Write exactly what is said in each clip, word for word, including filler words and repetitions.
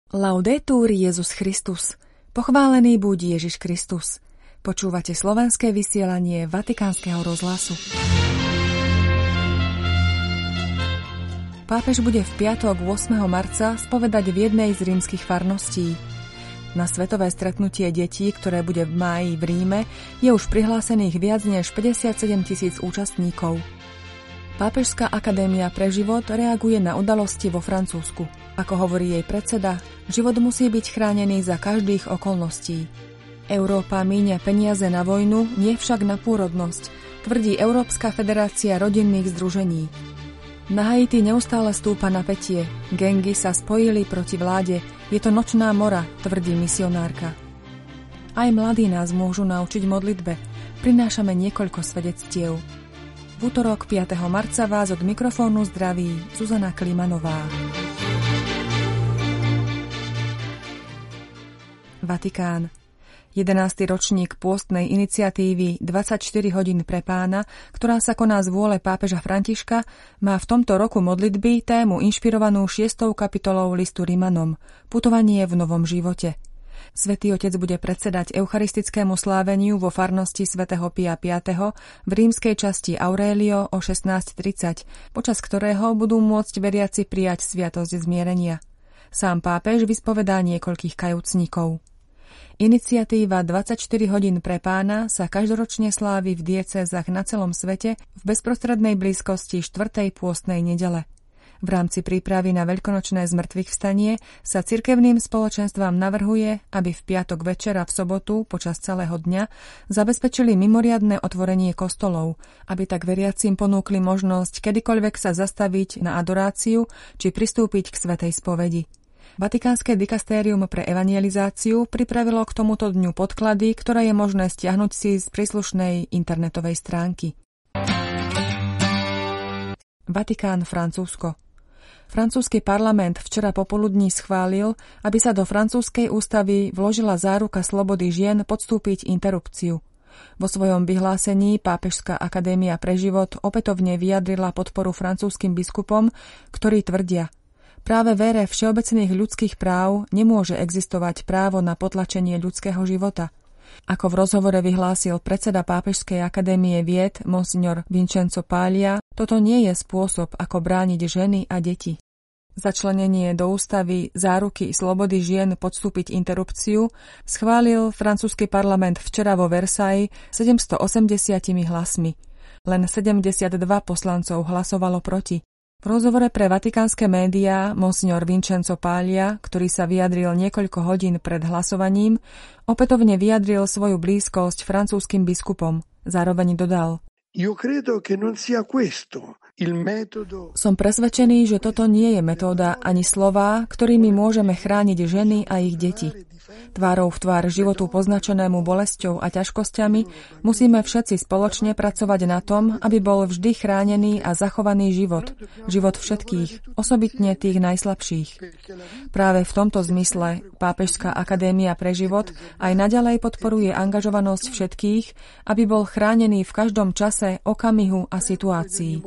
Laudetur Jesus Christus. Pochválený buď Ježiš Kristus. Počúvate slovenské vysielanie Vatikánskeho rozhlasu. Pápež bude v piatok ôsmeho marca spovedať v jednej z rímskych farností. Na svetové stretnutie detí, ktoré bude v máji v Ríme, je už prihlásených viac než päťdesiatsedem tisíc účastníkov. Pápežská akadémia pre život reaguje na udalosti vo Francúzsku. Ako hovorí jej predseda, život musí byť chránený za každých okolností. Európa míňa peniaze na vojnu, nie však na pôrodnosť, tvrdí Európska federácia rodinných združení. Na Haiti neustále stúpa napätie. Gangy sa spojili proti vláde. Je to nočná mora, tvrdí misionárka. Aj mladí nás môžu naučiť modlitbe. Prinášame niekoľko svedectiev. V utorok piateho marca vás od mikrofónu zdraví Zuzana Klimanová. Vatikán. jedenásty ročník pôstnej iniciatívy dvadsaťštyri hodín pre Pána, ktorá sa koná z vôle pápeža Františka, má v tomto roku modlitby tému inšpirovanú šiestou kapitolou listu Rimanom – Putovanie v novom živote. Svätý Otec bude predsedať eucharistickému sláveniu vo farnosti svätého Pia piateho v rímskej časti Aurelio o šestnásť tridsať, počas ktorého budú môcť veriaci prijať sviatosť zmierenia. Sám pápež vyspovedá niekoľkých kajúcnikov. Iniciatíva dvadsaťštyri hodín pre Pána sa každoročne slávi v diecézach na celom svete v bezprostrednej blízkosti štvrtej pôstnej nedele. V rámci prípravy na veľkonočné zmŕtvychvstanie sa cirkevným spoločenstvám navrhuje, aby v piatok večer a v sobotu počas celého dňa zabezpečili mimoriadne otvorenie kostolov, aby tak veriacim ponúkli možnosť kedykoľvek sa zastaviť na adoráciu či pristúpiť k svätej spovedi. Vatikánske dikastérium pre evangelizáciu pripravilo k tomuto dňu podklady, ktoré je možné stiahnuť si z príslušnej internetovej stránky. Vatikán, Francúzsko. Francúzsky parlament včera popoludní schválil, aby sa do francúzskej ústavy vložila záruka slobody žien podstúpiť interrupciu. Vo svojom vyhlásení Pápežská akadémia pre život opätovne vyjadrila podporu francúzskym biskupom, ktorí tvrdia: práve v ére všeobecných ľudských práv nemôže existovať právo na potlačenie ľudského života. Ako v rozhovore vyhlásil predseda Pápežskej akadémie vied Monsignor Vincenzo Paglia, toto nie je spôsob, ako brániť ženy a deti. Začlenenie do ústavy záruky slobody žien podstúpiť interrupciu schválil francúzsky parlament včera vo Versailles sedemstoosemdesiatimi hlasmi. Len sedemdesiatdva poslancov hlasovalo proti. V rozhovore pre vatikánske médiá Monsignor Vincenzo Paglia, ktorý sa vyjadril niekoľko hodín pred hlasovaním, opätovne vyjadril svoju blízkosť francúzskym biskupom. Zároveň dodal: Som presvedčený, že toto nie je metóda ani slová, ktorými môžeme chrániť ženy a ich deti. Tvárou v tvár životu poznačenému bolesťou a ťažkosťami musíme všetci spoločne pracovať na tom, aby bol vždy chránený a zachovaný život, život všetkých, osobitne tých najslabších. Práve v tomto zmysle Pápežská akadémia pre život aj naďalej podporuje angažovanosť všetkých, aby bol chránený v každom čase, okamihu a situácii.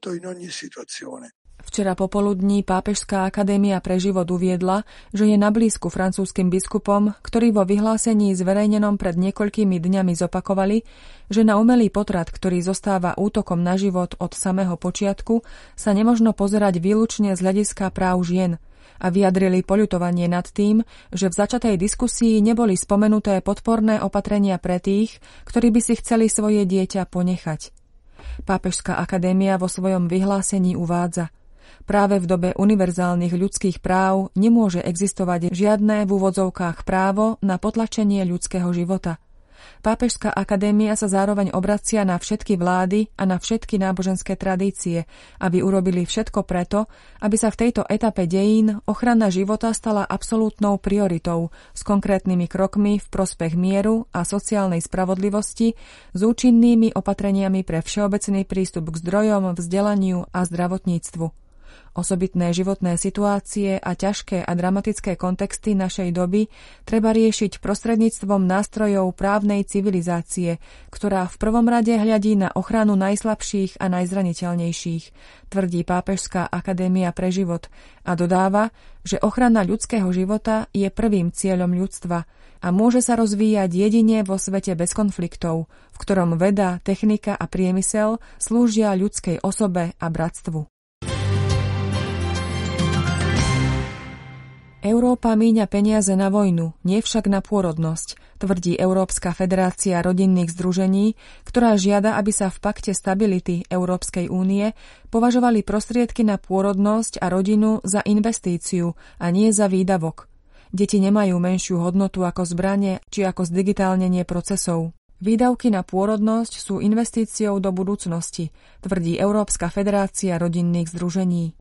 Včera popoludní Pápežská akadémia pre život uviedla, že je na blízku francúzskym biskupom, ktorí vo vyhlásení zverejnenom pred niekoľkými dňami zopakovali, že na umelý potrat, ktorý zostáva útokom na život od samého počiatku, sa nemožno pozerať výlučne z hľadiska práv žien a vyjadrili poľutovanie nad tým, že v začatej diskusii neboli spomenuté podporné opatrenia pre tých, ktorí by si chceli svoje dieťa ponechať. Pápežská akadémia vo svojom vyhlásení uvádza: práve v dobe univerzálnych ľudských práv nemôže existovať žiadne v úvodzovkách právo na potlačenie ľudského života. Pápežská akadémia sa zároveň obracia na všetky vlády a na všetky náboženské tradície, aby urobili všetko preto, aby sa v tejto etape dejín ochrana života stala absolútnou prioritou s konkrétnymi krokmi v prospech mieru a sociálnej spravodlivosti s účinnými opatreniami pre všeobecný prístup k zdrojom, vzdelaniu a zdravotníctvu. Osobitné životné situácie a ťažké a dramatické kontexty našej doby treba riešiť prostredníctvom nástrojov právnej civilizácie, ktorá v prvom rade hľadí na ochranu najslabších a najzraniteľnejších, tvrdí Pápežská akadémia pre život a dodáva, že ochrana ľudského života je prvým cieľom ľudstva a môže sa rozvíjať jedine vo svete bez konfliktov, v ktorom veda, technika a priemysel slúžia ľudskej osobe a bratstvu. Európa míňa peniaze na vojnu, nie však na pôrodnosť, tvrdí Európska federácia rodinných združení, ktorá žiada, aby sa v pakte stability Európskej únie považovali prostriedky na pôrodnosť a rodinu za investíciu a nie za výdavok. Deti nemajú menšiu hodnotu ako zbrane či ako zdigitálnenie procesov. Výdavky na pôrodnosť sú investíciou do budúcnosti, tvrdí Európska federácia rodinných združení.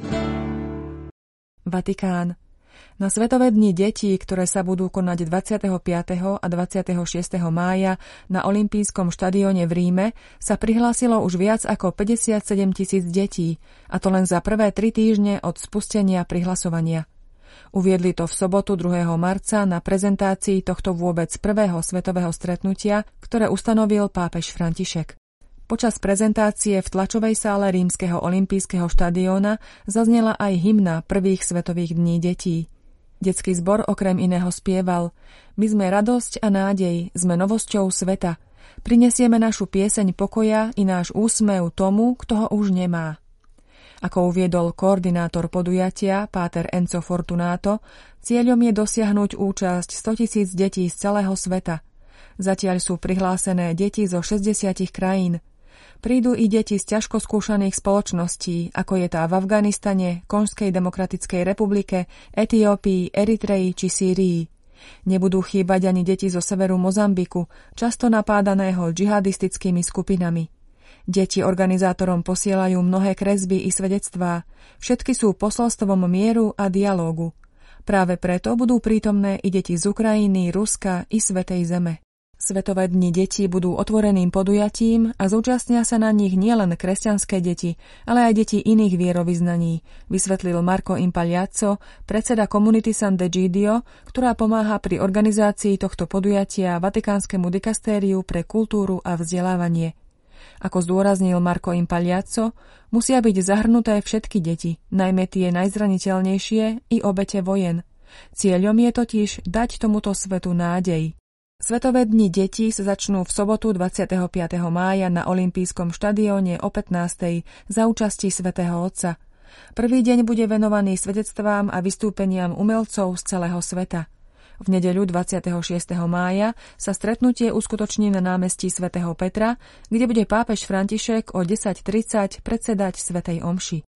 Vatikán. Na Svetové dni detí, ktoré sa budú konať dvadsiateho piateho a dvadsiateho šiesteho mája na olympijskom štadióne v Ríme, sa prihlásilo už viac ako päťdesiatsedem tisíc detí, a to len za prvé tri týždne od spustenia prihlasovania. Uviedli to v sobotu druhého marca na prezentácii tohto vôbec prvého svetového stretnutia, ktoré ustanovil pápež František. Počas prezentácie v tlačovej sále rímskeho olympijského štadióna zaznela aj hymna prvých svetových dní detí. Detský zbor okrem iného spieval: My sme radosť a nádej, sme novosťou sveta. Prinesieme našu pieseň pokoja i náš úsmev tomu, kto ho už nemá. Ako uviedol koordinátor podujatia, páter Enzo Fortunato, cieľom je dosiahnuť účasť stotisíc detí z celého sveta. Zatiaľ sú prihlásené deti zo šesťdesiat krajín. Prídu i deti z ťažko skúšaných spoločností, ako je tá v Afganistane, Konžskej demokratickej republike, Etiópii, Eritreji či Sýrii. Nebudú chýbať ani deti zo severu Mozambiku, často napádaného džihadistickými skupinami. Deti organizátorom posielajú mnohé kresby i svedectvá. Všetky sú posolstvom mieru a dialógu. Práve preto budú prítomné i deti z Ukrajiny, Ruska i Svätej Zeme. Svetové dni detí budú otvoreným podujatím a zúčastnia sa na nich nielen kresťanské deti, ale aj deti iných vierovyznaní, vysvetlil Marco Impagliazzo, predseda komunity Sant'Egidio, ktorá pomáha pri organizácii tohto podujatia Vatikánskemu dikastériu pre kultúru a vzdelávanie. Ako zdôraznil Marco Impagliazzo, musia byť zahrnuté všetky deti, najmä tie najzraniteľnejšie i obete vojen. Cieľom je totiž dať tomuto svetu nádej. Svetové dni detí sa začnú v sobotu dvadsiateho piateho mája na olympijskom štadióne o pätnástej za účasti svätého Otca. Prvý deň bude venovaný svedectvám a vystúpeniam umelcov z celého sveta. V nedeľu dvadsiateho šiesteho mája sa stretnutie uskutoční na námestí svätého Petra, kde bude pápež František o desať tridsať predsedať svätej omši.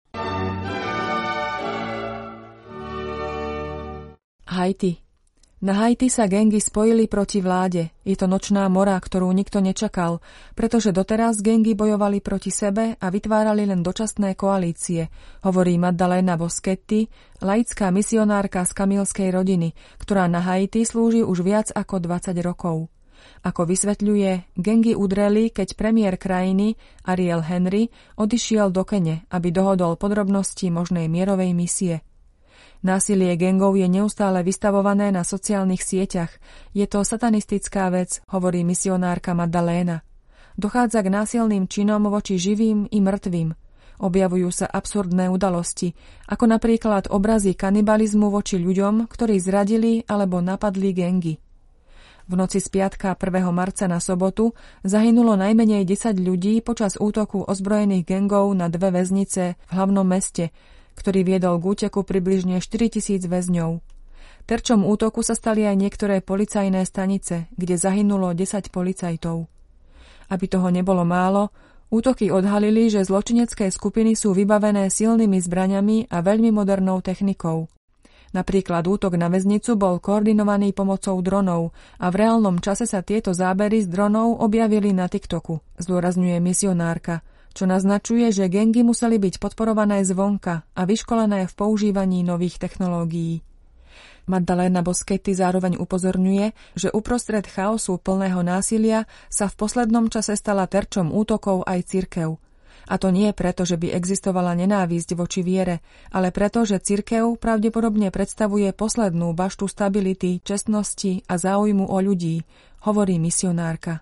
Haiti. Na Haiti sa gangy spojili proti vláde. Je to nočná mora, ktorú nikto nečakal, pretože doteraz gangy bojovali proti sebe a vytvárali len dočasné koalície, hovorí Maddalena Boschetti, laická misionárka z kamilskej rodiny, ktorá na Haiti slúži už viac ako dvadsať rokov. Ako vysvetľuje, gangy udreli, keď premiér krajiny Ariel Henry odišiel do Kene, aby dohodol podrobnosti možnej mierovej misie. Násilie gangov je neustále vystavované na sociálnych sieťach. Je to satanistická vec, hovorí misionárka Maddalena. Dochádza k násilným činom voči živým i mŕtvým. Objavujú sa absurdné udalosti, ako napríklad obrazy kanibalizmu voči ľuďom, ktorí zradili alebo napadli gangy. V noci z piatka prvého marca na sobotu zahynulo najmenej desať ľudí počas útoku ozbrojených gangov na dve väznice v hlavnom meste, ktorý viedol k úteku približne štyritisíc väzňov. Terčom útoku sa stali aj niektoré policajné stanice, kde zahynulo desať policajtov. Aby toho nebolo málo, útoky odhalili, že zločinecké skupiny sú vybavené silnými zbraňami a veľmi modernou technikou. Napríklad útok na väznicu bol koordinovaný pomocou dronov a v reálnom čase sa tieto zábery z dronov objavili na TikToku, zdôrazňuje misionárka, čo naznačuje, že gangy museli byť podporované zvonka a vyškolené v používaní nových technológií. Maddalena Boschetti zároveň upozorňuje, že uprostred chaosu plného násilia sa v poslednom čase stala terčom útokov aj cirkev. A to nie preto, že by existovala nenávisť voči viere, ale preto, že cirkev pravdepodobne predstavuje poslednú baštu stability, čestnosti a záujmu o ľudí, hovorí misionárka.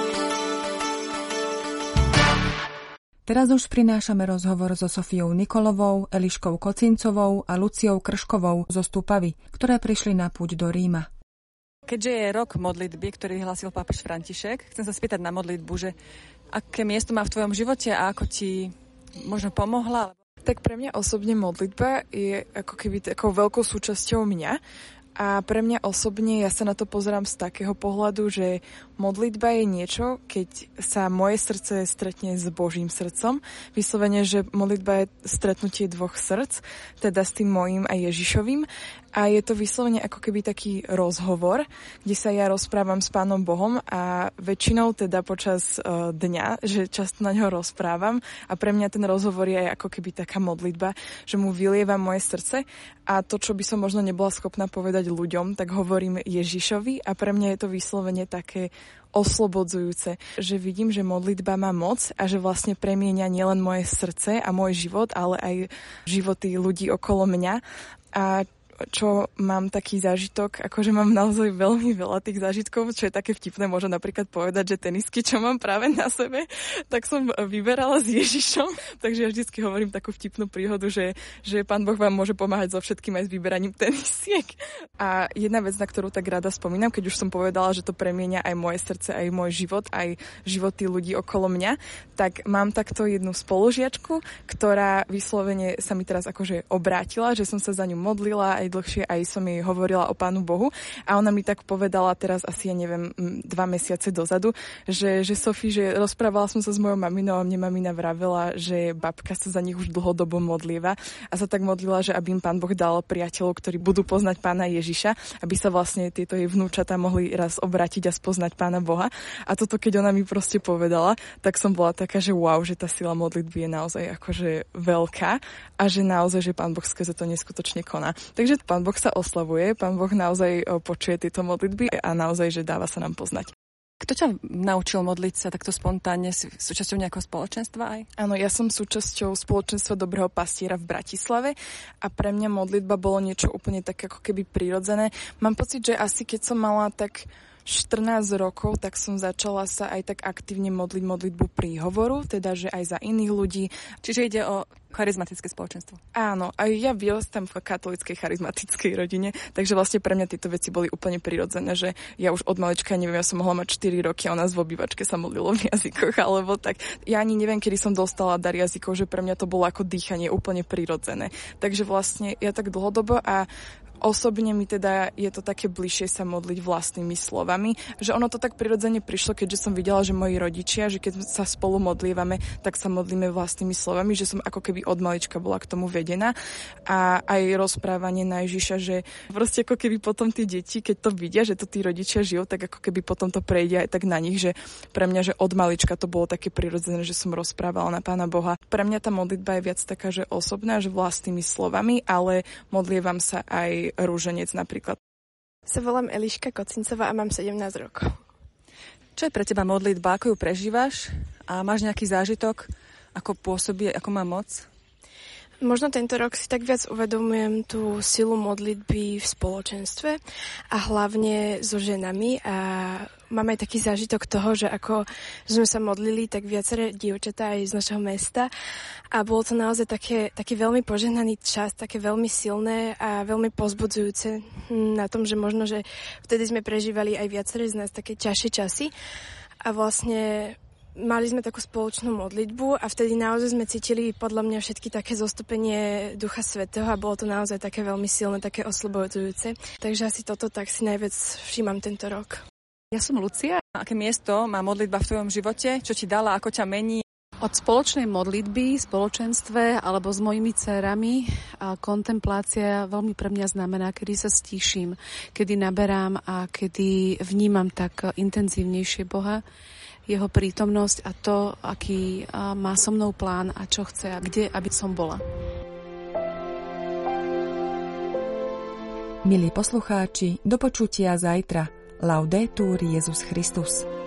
Teraz už prinášame rozhovor so Sofiou Nikolovou, Eliškou Kocincovou a Luciou Krškovou zo Stupavy, ktoré prišli na púť do Ríma. Keďže je rok modlitby, ktorý vyhlásil pápež František, chcem sa spýtať na modlitbu, že aké miesto má v tvojom živote a ako ti možno pomohla? Tak pre mňa osobne modlitba je ako keby takou veľkou súčasťou mňa. A pre mňa osobne, ja sa na to pozerám z takého pohľadu, že modlitba je niečo, keď sa moje srdce stretne s Božím srdcom. Vyslovene, že modlitba je stretnutie dvoch srdc, teda s tým mojím a Ježišovým. A je to vyslovene ako keby taký rozhovor, kde sa ja rozprávam s Pánom Bohom a väčšinou teda počas uh, dňa, že často na ňo rozprávam a pre mňa ten rozhovor je ako keby taká modlitba, že mu vylievam moje srdce a to, čo by som možno nebola schopná povedať ľuďom, tak hovorím Ježišovi a pre mňa je to vyslovene také oslobodzujúce, že vidím, že modlitba má moc a že vlastne premieňa nielen moje srdce a môj život, ale aj životy ľudí okolo mňa. A čo mám taký zážitok, akože mám naozaj veľmi veľa tých zážitkov, čo je také vtipné, môžem napríklad povedať, že tenisky, čo mám práve na sebe, tak som vyberala s Ježišom, takže ja vždycky hovorím takú vtipnú príhodu, že, že Pán Boh vám môže pomáhať so všetkým aj s vyberaním tenisiek. A jedna vec, na ktorú tak rada spomínam, keď už som povedala, že to premieňa aj moje srdce, aj môj život, aj životy ľudí okolo mňa, tak mám takto jednu spolužiačku, ktorá vyslovene sa mi teraz akože obrátila, že som sa za ňu modlila aj dlhšie, aj som jej hovorila o Pánu Bohu a ona mi tak povedala teraz asi, ja neviem, dva mesiace dozadu, že, že Sofie, že rozprávala som sa s mojou maminou a mne mamina vravela, že babka sa za nich už dlhodobo modlieva a sa tak modlila, že aby im Pán Boh dal priateľov, ktorí budú poznať Pána Ježiša, aby sa vlastne tieto jej vnúčatá mohli raz obrátiť a spoznať Pána Boha. A toto, keď ona mi proste povedala, tak som bola taká, že wow, že tá sila modlitby je naozaj akože veľká a že naozaj, že Pán Boh skrze to neskutočne koná. Takže Pán Boh sa oslavuje, Pán Boh naozaj počuje tieto modlitby a naozaj, že dáva sa nám poznať. Kto ťa naučil modliť sa takto spontánne? Si súčasťou nejakého spoločenstva aj? Áno, ja som súčasťou spoločenstva Dobrého pastiera v Bratislave a pre mňa modlitba bolo niečo úplne tak ako keby prirodzené. Mám pocit, že asi keď som mala tak štrnásť rokov, tak som začala sa aj tak aktívne modliť modlitbu príhovoru, teda že aj za iných ľudí. Čiže ide o charizmatické spoločenstvo. Áno, aj ja vyrastám v katolíckej charizmatickej rodine, takže vlastne pre mňa tieto veci boli úplne prirodzené, že ja už od malička, neviem, ja som mohla mať štyri roky a u nás v obývačke sa modlilo v jazykoch, alebo tak. Ja ani neviem, kedy som dostala dar jazykov, že pre mňa to bolo ako dýchanie úplne prirodzené. Takže vlastne ja tak dlhodobo a osobne mi teda je to také bližšie sa modliť vlastnými slovami, že ono to tak prirodzene prišlo, keďže som videla, že moji rodičia, že keď sa spolu modlievame, tak sa modlíme vlastnými slovami, že som ako keby od malička bola k tomu vedená a aj rozprávanie na Ježiša, že proste ako keby potom tí deti, keď to vidia, že to tí rodičia žijú, tak ako keby potom to prejde aj tak na nich, že pre mňa, že od malička to bolo také prirodzené, že som rozprávala na Pána Boha. Pre mňa tá modlitba je viac taká, že osobná, že vlastnými slovami, ale modlievam sa aj rúženec napríklad. Sa volám Eliška Kocincová a mám sedemnásť rokov. Čo je pre teba modlitba? Ako ju prežívaš? A máš nejaký zážitok? Ako pôsobí, ako má moc? Možno tento rok si tak viac uvedomujem tú silu modlitby v spoločenstve a hlavne so ženami a mám aj taký zážitok toho, že ako sme sa modlili, tak viaceré dievčatá aj z našeho mesta a bolo to naozaj také, taký veľmi požehnaný čas, také veľmi silné a veľmi pozbudzujúce na tom, že možno, že vtedy sme prežívali aj viaceré z nás také ťažšie časy a vlastne mali sme takú spoločnú modlitbu a vtedy naozaj sme cítili podľa mňa všetky také zostúpenie Ducha Svätého a bolo to naozaj také veľmi silné, také oslobodzujúce. Takže asi toto tak si najviac všímam tento rok. Ja som Lucia. Aké miesto má modlitba v tvojom živote? Čo ti dala, ako ťa mení? Od spoločnej modlitby, spoločenstve alebo s mojimi dcerami a kontemplácia veľmi pre mňa znamená, kedy sa stíšim, kedy naberám a kedy vnímam tak intenzívnejšie Boha, jeho prítomnosť a to, aký má so mnou plán a čo chce a kde, aby som bola. Milí poslucháči, do počutia zajtra. Laudetur Jesus Christus.